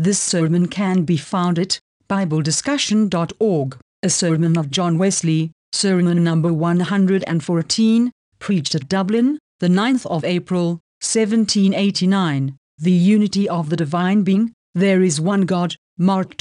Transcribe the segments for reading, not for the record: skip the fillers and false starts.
This sermon can be found at BibleDiscussion.org, a sermon of John Wesley, sermon number 114, preached at Dublin, the 9th of April, 1789. The unity of the divine being. There is one God, Mark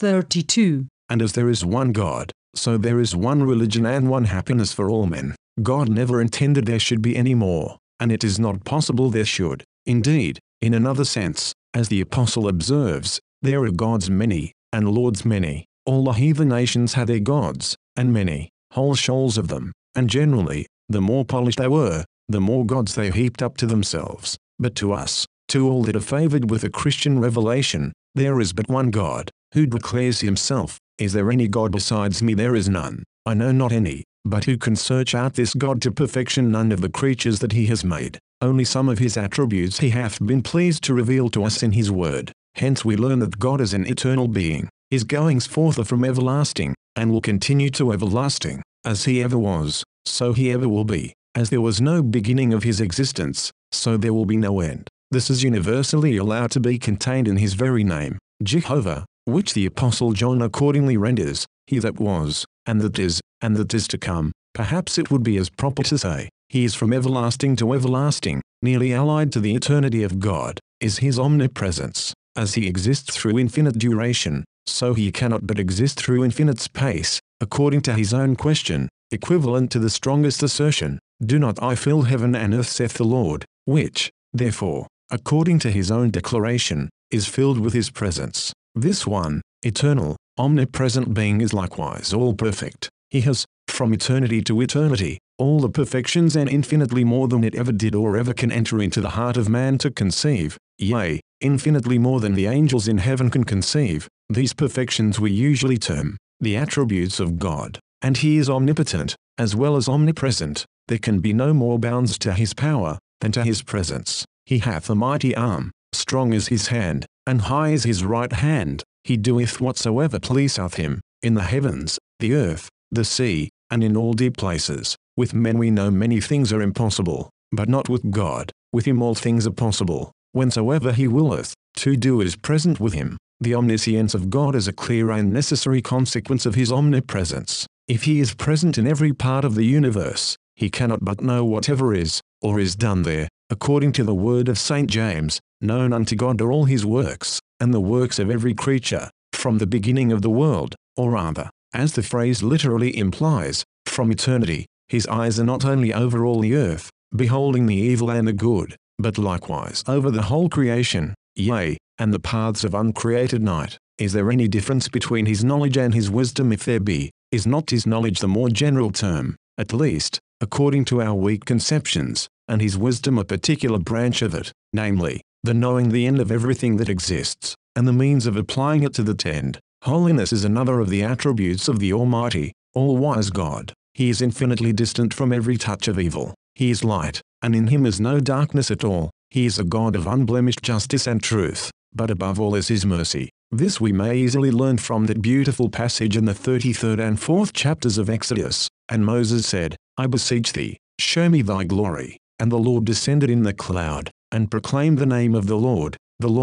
12:32. And as there is one God, so there is one religion and one happiness for all men. God never intended there should be any more, and it is not possible there should. Indeed, in another sense, as the apostle observes, there are gods many, and lords many. All the heathen nations had their gods, and many, whole shoals of them, and generally, the more polished they were, the more gods they heaped up to themselves. But to us, to all that are favored with a Christian revelation, there is but one God, who declares himself, "Is there any God besides me? There is none. I know not any. But who can search out this God to perfection? None of the creatures that he has made. Only some of his attributes he hath been pleased to reveal to us in his word." Hence we learn that God is an eternal being. His goings forth are from everlasting, and will continue to everlasting. As he ever was, so he ever will be. As there was no beginning of his existence, so there will be no end. This is universally allowed to be contained in his very name, Jehovah, which the Apostle John accordingly renders, "He that was, and that is to come." Perhaps it would be as proper to say, he is from everlasting to everlasting, nearly allied to the eternity of God, is his omnipresence. As he exists through infinite duration, so he cannot but exist through infinite space, according to his own question, equivalent to the strongest assertion, "Do not I fill heaven and earth, saith the Lord," which, therefore, according to his own declaration, is filled with his presence. This one, eternal, omnipresent being is likewise all perfect. He has, from eternity to eternity, all the perfections and infinitely more than it ever did or ever can enter into the heart of man to conceive, yea, infinitely more than the angels in heaven can conceive. These perfections we usually term the attributes of God, and he is omnipotent, as well as omnipresent. There can be no more bounds to his power, than to his presence. He hath a mighty arm, strong is his hand, and high is his right hand. He doeth whatsoever pleaseth him, in the heavens, the earth, the sea, and in all deep places. With men we know many things are impossible, but not with God. With him all things are possible. Whensoever he willeth, to do is present with him. The omniscience of God is a clear and necessary consequence of his omnipresence. If he is present in every part of the universe, he cannot but know whatever is, or is done there. According to the word of St. James, known unto God are all his works, and the works of every creature, from the beginning of the world, or rather, as the phrase literally implies, from eternity. His eyes are not only over all the earth, beholding the evil and the good, but likewise over the whole creation, yea, and the paths of uncreated night. Is there any difference between his knowledge and his wisdom? If there be, is not his knowledge the more general term, at least, according to our weak conceptions, and his wisdom a particular branch of it, namely, the knowing the end of everything that exists, and the means of applying it to that end? Holiness is another of the attributes of the Almighty, all-wise God. He is infinitely distant from every touch of evil. He is light, and in him is no darkness at all. He is a God of unblemished justice and truth, but above all is his mercy. This we may easily learn from that beautiful passage in the 33rd and 4th chapters of Exodus. "And Moses said, I beseech thee, show me thy glory. And the Lord descended in the cloud, and proclaimed the name of the Lord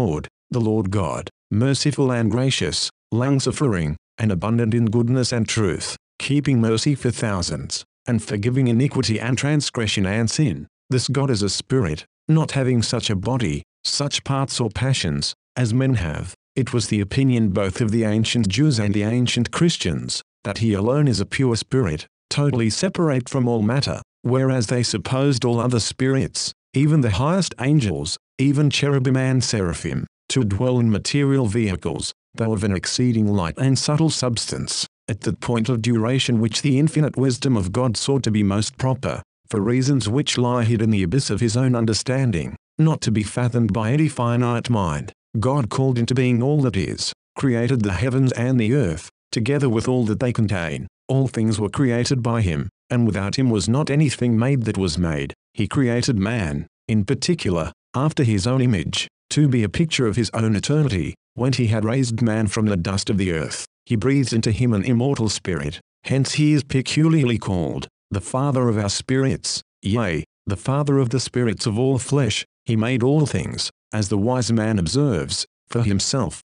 God, merciful and gracious, long-suffering, and abundant in goodness and truth, keeping mercy for thousands, and forgiving iniquity and transgression and sin." This God is a spirit, not having such a body, such parts or passions, as men have. It was the opinion both of the ancient Jews and the ancient Christians, that he alone is a pure spirit, totally separate from all matter, whereas they supposed all other spirits, even the highest angels, even cherubim and seraphim, to dwell in material vehicles, though of an exceeding light and subtle substance, at that point of duration which the infinite wisdom of God saw to be most proper, for reasons which lie hid in the abyss of his own understanding, not to be fathomed by any finite mind. God called into being all that is, created the heavens and the earth, together with all that they contain. All things were created by him, and without him was not anything made that was made. He created man, in particular, after his own image, to be a picture of his own eternity. When he had raised man from the dust of the earth, he breathed into him an immortal spirit. Hence he is peculiarly called the Father of our spirits, yea, the Father of the spirits of all flesh. He made all things, as the wise man observes, for himself,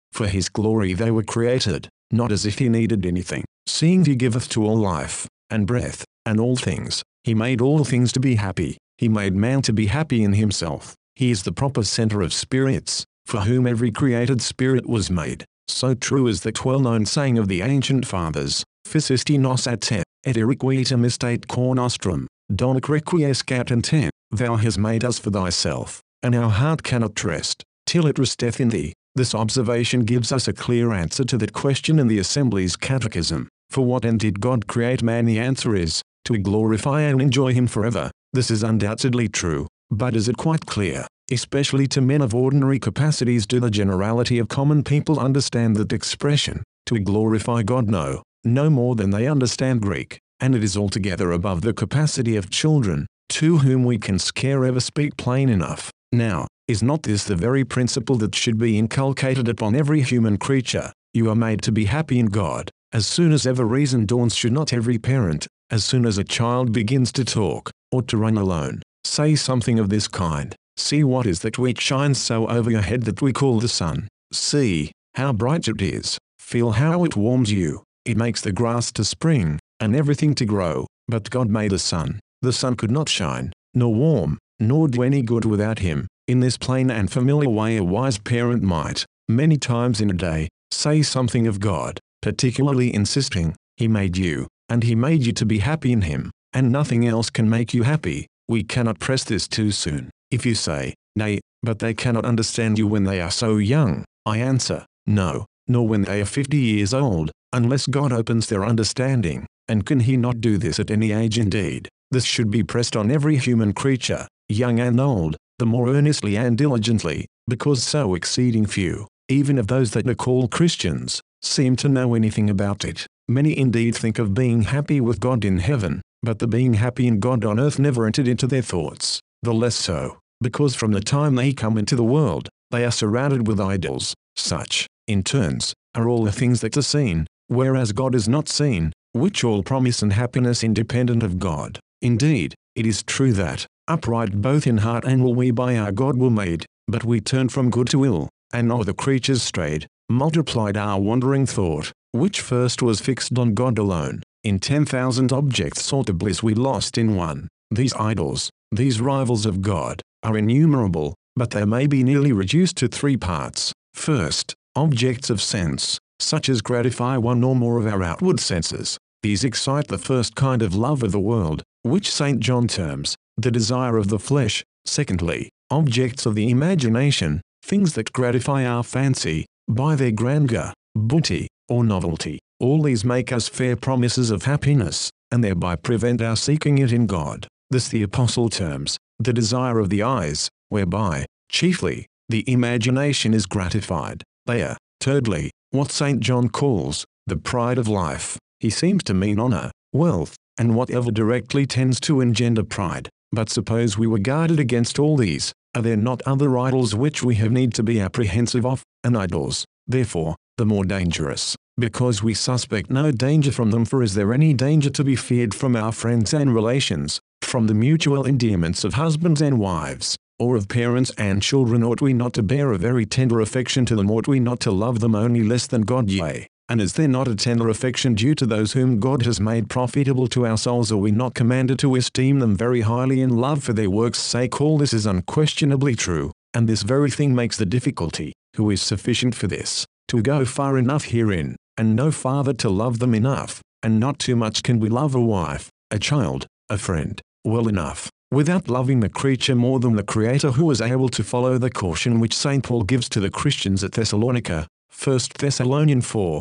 For his glory they were created, not as if he needed anything, seeing he giveth to all life, and breath, and all things. He made all things to be happy. He made man to be happy in himself. He is the proper center of spirits, for whom every created spirit was made. So true is that well-known saying of the ancient fathers, Ficisti nos at te, et irrequitum estate cor nostrum, donec requiescat in te. Thou hast made us for thyself, and our heart cannot rest, till it resteth in thee. This observation gives us a clear answer to that question in the Assembly's Catechism. For what end did God create man? The answer is, to glorify and enjoy him forever. This is undoubtedly true, but is it quite clear, especially to men of ordinary capacities? Do the generality of common people understand that expression, to glorify God? No more than they understand Greek, and it is altogether above the capacity of children, to whom we can scarce ever speak plain enough. Now, is not this the very principle that should be inculcated upon every human creature? You are made to be happy in God. As soon as ever reason dawns, should not every parent, as soon as a child begins to talk, or to run alone, say something of this kind? See what is that which shines so over your head that we call the sun. See how bright it is. Feel how it warms you. It makes the grass to spring, and everything to grow. But God made the sun. The sun could not shine, nor warm, nor do any good without him. In this plain and familiar way a wise parent might, many times in a day, say something of God, particularly insisting, he made you, and he made you to be happy in him, and nothing else can make you happy. We cannot press this too soon. If you say, nay, but they cannot understand you when they are so young, I answer, no, nor when they are 50 years old, unless God opens their understanding. And can he not do this at any age? Indeed, this should be pressed on every human creature, young and old, the more earnestly and diligently, because so exceeding few, even of those that are called Christians, seem to know anything about it. Many indeed think of being happy with God in heaven, but the being happy in God on earth never entered into their thoughts. The less so, because from the time they come into the world, they are surrounded with idols. Such, in turns, are all the things that are seen, whereas God is not seen, which all promise and happiness independent of God. Indeed, it is true that, upright both in heart and will we by our God were made, but we turned from good to ill, and all the creatures strayed, multiplied our wandering thought, which first was fixed on God alone. In 10,000 objects sought the bliss we lost in one. These idols, these rivals of God, are innumerable, but they may be nearly reduced to three parts. First, objects of sense, such as gratify one or more of our outward senses. These excite the first kind of love of the world, which St. John terms, the desire of the flesh. Secondly, objects of the imagination, things that gratify our fancy, by their grandeur, beauty, or novelty. All these make us fair promises of happiness, and thereby prevent our seeking it in God. This the Apostle terms, the desire of the eyes, whereby, chiefly, the imagination is gratified. They are, thirdly, what St. John calls, the pride of life. He seems to mean honor, wealth, and whatever directly tends to engender pride. But suppose we were guarded against all these, are there not other idols which we have need to be apprehensive of? And idols, therefore, the more dangerous, because we suspect no danger from them. For is there any danger to be feared from our friends and relations, from the mutual endearments of husbands and wives, or of parents and children? Ought we not to bear a very tender affection to them? Ought we not to love them only less than God? Yea, and is there not a tender affection due to those whom God has made profitable to our souls? Are we not commanded to esteem them very highly in love for their works' sake? All this is unquestionably true, and this very thing makes the difficulty, who is sufficient for this, to go far enough herein, and no farther to love them enough, and not too much can we love a wife, a child, a friend, well enough, without loving the creature more than the Creator, who is able to follow the caution which St. Paul gives to the Christians at Thessalonica, 1 Thessalonians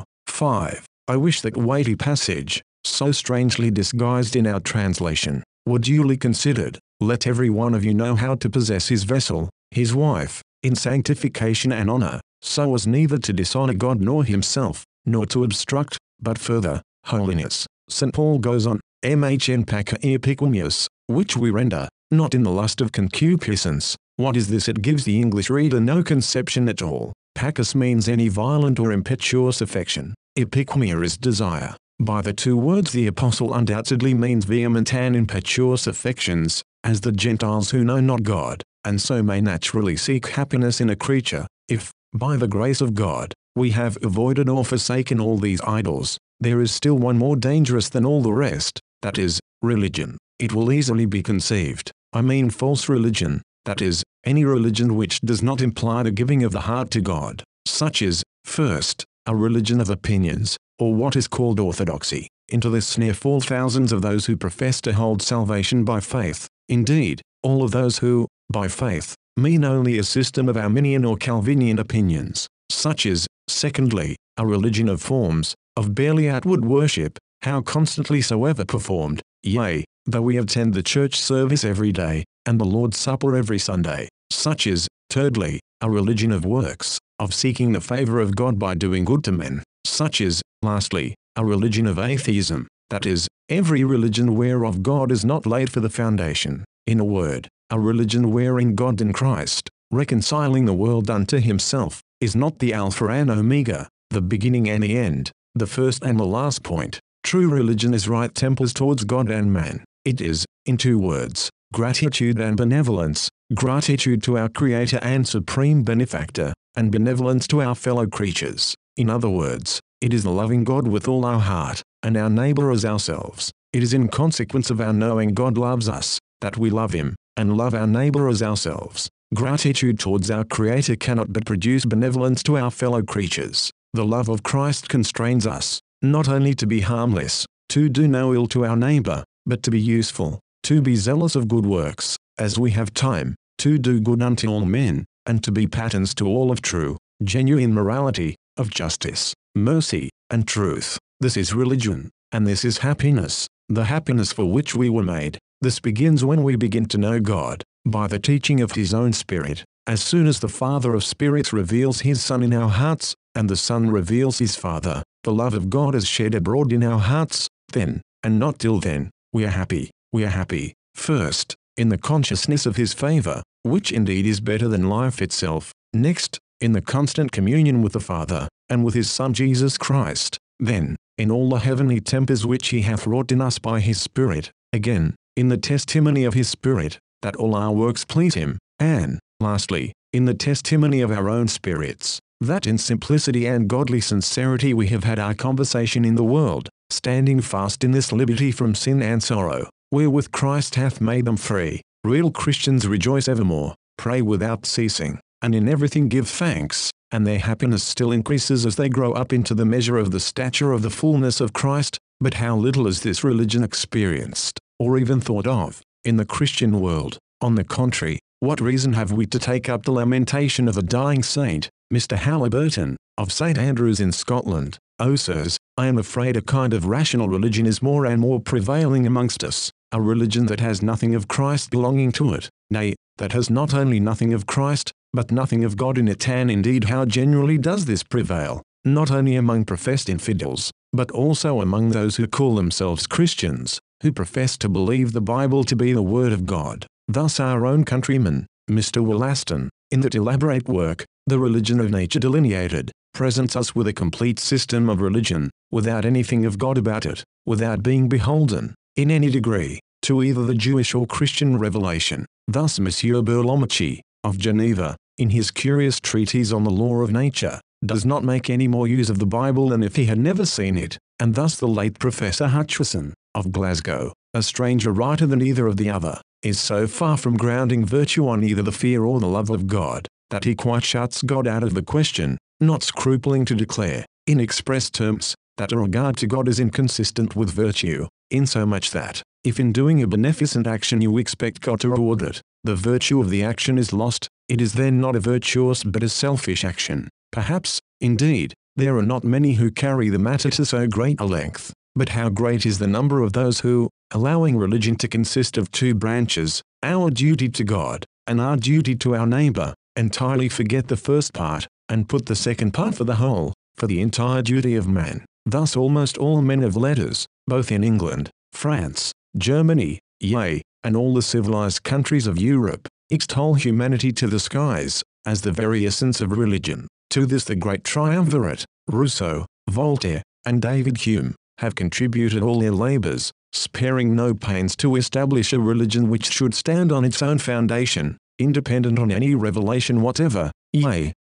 4:5. I wish that weighty passage, so strangely disguised in our translation, were duly considered. Let every one of you know how to possess his vessel, his wife, in sanctification and honor, so as neither to dishonor God nor himself, nor to obstruct, but further, holiness. St. Paul goes on, mhn paca epikumius, which we render, not in the lust of concupiscence. What is this? It gives the English reader no conception at all. Pacus means any violent or impetuous affection. Epicumia is desire. By the two words the apostle undoubtedly means vehement and impetuous affections, as the Gentiles who know not God, and so may naturally seek happiness in a creature, if, by the grace of God, we have avoided or forsaken all these idols, there is still one more dangerous than all the rest, that is, religion. It will easily be conceived, I mean false religion, that is, any religion which does not imply the giving of the heart to God, such as, first, a religion of opinions, or what is called orthodoxy. Into this snare fall thousands of those who profess to hold salvation by faith, indeed, all of those who, by faith, mean only a system of Arminian or Calvinian opinions, such as, secondly, a religion of forms, of barely outward worship, how constantly soever performed, yea, though we attend the church service every day, and the Lord's Supper every Sunday, such as, thirdly, a religion of works, of seeking the favor of God by doing good to men, such as, lastly, a religion of atheism, that is, every religion whereof God is not laid for the foundation, in a word, a religion wherein God in Christ, reconciling the world unto himself, is not the Alpha and Omega, the beginning and the end, the first and the last point. True religion is right tempers towards God and man. It is, in two words, gratitude and benevolence, gratitude to our Creator and Supreme Benefactor, and benevolence to our fellow creatures. In other words, it is loving God with all our heart, and our neighbor as ourselves. It is in consequence of our knowing God loves us, that we love him, and love our neighbor as ourselves. Gratitude towards our Creator cannot but produce benevolence to our fellow creatures. The love of Christ constrains us, not only to be harmless, to do no ill to our neighbor, but to be useful, to be zealous of good works, as we have time, to do good unto all men, and to be patterns to all of true, genuine morality, of justice, mercy, and truth. This is religion, and this is happiness, the happiness for which we were made. This begins when we begin to know God, by the teaching of his own Spirit. As soon as the Father of spirits reveals his Son in our hearts, and the Son reveals his Father, the love of God is shed abroad in our hearts, then, and not till then, we are happy. We are happy, first, in the consciousness of his favor, which indeed is better than life itself, next, in the constant communion with the Father, and with his Son Jesus Christ, then, in all the heavenly tempers which he hath wrought in us by his Spirit, again, in the testimony of his Spirit, that all our works please him, and, lastly, in the testimony of our own spirits, that in simplicity and godly sincerity we have had our conversation in the world, standing fast in this liberty from sin and sorrow, wherewith Christ hath made them free. Real Christians rejoice evermore, pray without ceasing, and in everything give thanks, and their happiness still increases as they grow up into the measure of the stature of the fullness of Christ. But how little is this religion experienced, or even thought of, in the Christian world. On the contrary, what reason have we to take up the lamentation of a dying saint, Mr. Halliburton, of St. Andrews in Scotland? Oh sirs, I am afraid a kind of rational religion is more and more prevailing amongst us, a religion that has nothing of Christ belonging to it, nay, that has not only nothing of Christ, but nothing of God in it. And indeed how generally does this prevail, not only among professed infidels, but also among those who call themselves Christians, who profess to believe the Bible to be the Word of God. Thus our own countryman, Mr. Wollaston, in that elaborate work, The Religion of Nature Delineated, presents us with a complete system of religion, without anything of God about it, without being beholden, in any degree, to either the Jewish or Christian revelation. Thus Monsieur Burlamachy, of Geneva, in his curious treatise on the law of nature, does not make any more use of the Bible than if he had never seen it, and thus the late Professor Hutcheson, of Glasgow, a stranger writer than either of the other, is so far from grounding virtue on either the fear or the love of God, that he quite shuts God out of the question, not scrupling to declare, in express terms, that a regard to God is inconsistent with virtue, insomuch that, if in doing a beneficent action you expect God to reward it, the virtue of the action is lost, it is then not a virtuous but a selfish action. Perhaps, indeed, there are not many who carry the matter to so great a length, but how great is the number of those who, allowing religion to consist of two branches, our duty to God, and our duty to our neighbor, entirely forget the first part, and put the second part for the whole, for the entire duty of man. Thus almost all men of letters, both in England, France, Germany, yea, and all the civilized countries of Europe, extol humanity to the skies, as the very essence of religion. To this the great triumvirate, Rousseau, Voltaire, and David Hume, have contributed all their labors, sparing no pains to establish a religion which should stand on its own foundation, independent on any revelation whatever, yea,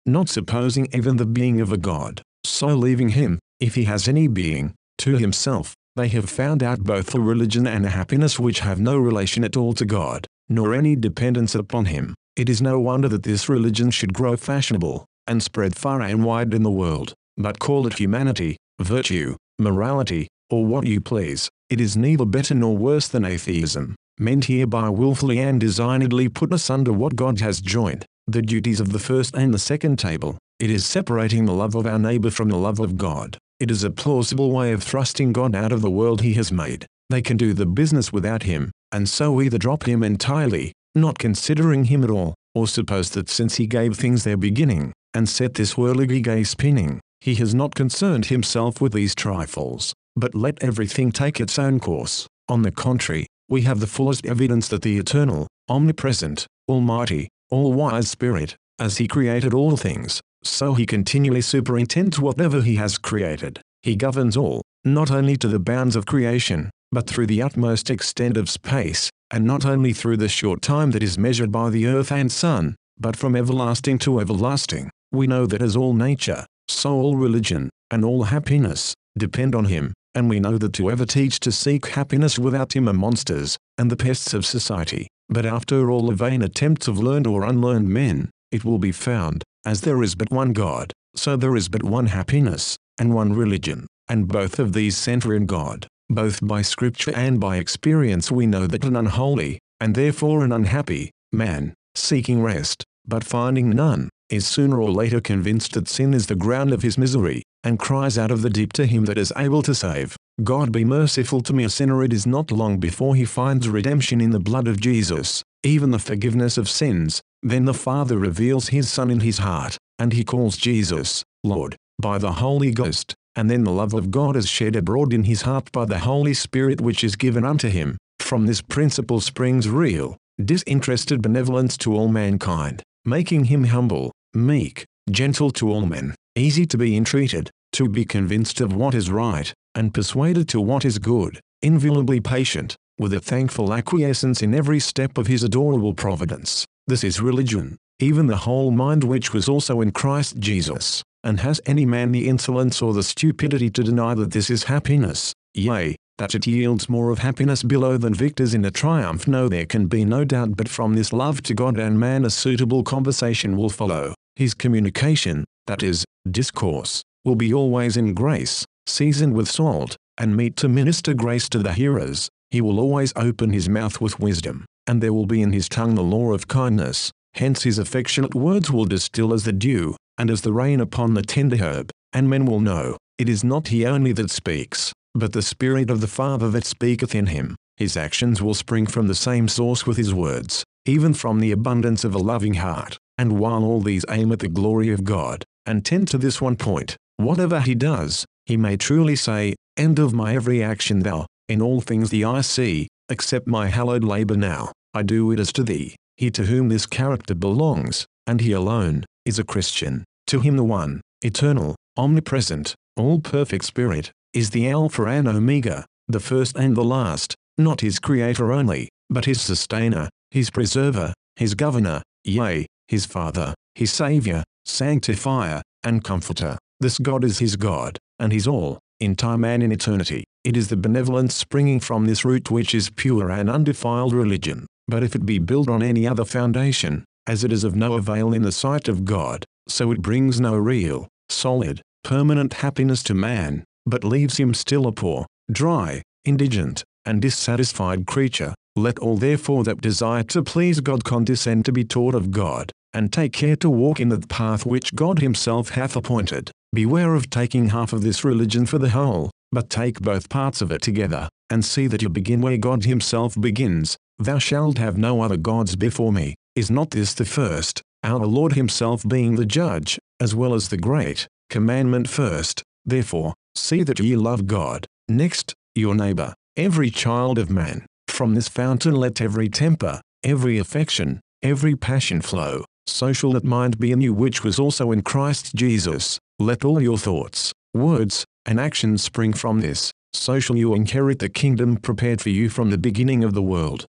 not supposing even the being of a God, so leaving him, if he has any being, to himself, they have found out both a religion and a happiness which have no relation at all to God, nor any dependence upon him. It is no wonder that this religion should grow fashionable, and spread far and wide in the world, but call it humanity, virtue, morality, or what you please. It is neither better nor worse than atheism, meant hereby willfully and designedly put asunder what God has joined, the duties of the first and the second table. It is separating the love of our neighbor from the love of God. It is a plausible way of thrusting God out of the world he has made. They can do the business without him, and so either drop him entirely, not considering him at all, or suppose that since he gave things their beginning, and set this whirligig spinning, he has not concerned himself with these trifles, but let everything take its own course. On the contrary, we have the fullest evidence that the eternal, omnipresent, almighty, all-wise Spirit, as he created all things, so he continually superintends whatever he has created. He governs all, not only to the bounds of creation, but through the utmost extent of space, and not only through the short time that is measured by the earth and sun, but from everlasting to everlasting. We know that as all nature, so all religion, and all happiness, depend on him, and we know that to ever teach to seek happiness without him are monsters, and the pests of society. But after all the vain attempts of learned or unlearned men, it will be found, as there is but one God, so there is but one happiness, and one religion, and both of these center in God. Both by scripture and by experience we know that an unholy, and therefore an unhappy, man, seeking rest, but finding none, is sooner or later convinced that sin is the ground of his misery, and cries out of the deep to him that is able to save. God be merciful to me a sinner. It is not long before he finds redemption in the blood of Jesus, even the forgiveness of sins. Then the Father reveals his Son in his heart, and he calls Jesus, Lord, by the Holy Ghost, and then the love of God is shed abroad in his heart by the Holy Spirit which is given unto him. From this principle springs real, disinterested benevolence to all mankind, making him humble, meek, gentle to all men, easy to be entreated, to be convinced of what is right, and persuaded to what is good, inviolably patient, with a thankful acquiescence in every step of his adorable providence. This is religion, even the whole mind which was also in Christ Jesus. And has any man the insolence or the stupidity to deny that this is happiness, yea, that it yields more of happiness below than victors in a triumph? No, there can be no doubt but from this love to God and man a suitable conversation will follow. His communication, that is, discourse, will be always in grace, seasoned with salt, and meet to minister grace to the hearers. He will always open his mouth with wisdom, and there will be in his tongue the law of kindness. Hence his affectionate words will distill as the dew, and as the rain upon the tender herb, and men will know, it is not he only that speaks, but the Spirit of the Father that speaketh in him. His actions will spring from the same source with his words, even from the abundance of a loving heart. And while all these aim at the glory of God, and tend to this one point, whatever he does, he may truly say, End of my every action thou, in all things the eye see, except my hallowed labor now, I do it as to thee. He to whom this character belongs, and he alone, is a Christian. To him the one, eternal, omnipresent, all-perfect Spirit, is the Alpha and Omega, the first and the last, not his creator only, but his sustainer, his preserver, his governor, yea, his Father, his Saviour, sanctifier, and comforter. This God is his God, and his all, in time and in eternity. It is the benevolence springing from this root which is pure and undefiled religion. But if it be built on any other foundation, as it is of no avail in the sight of God, so it brings no real, solid, permanent happiness to man, but leaves him still a poor, dry, indigent, and dissatisfied creature. Let all therefore that desire to please God condescend to be taught of God, and take care to walk in the path which God himself hath appointed. Beware of taking half of this religion for the whole, but take both parts of it together, and see that you begin where God himself begins. Thou shalt have no other gods before me. Is not this the first, our Lord himself being the judge, as well as the great commandment first? Therefore, see that ye love God, next, your neighbor, every child of man. From this fountain let every temper, every affection, every passion flow. So shall that mind be in you which was also in Christ Jesus. Let all your thoughts, words, and actions spring from this. So shall you inherit the kingdom prepared for you from the beginning of the world.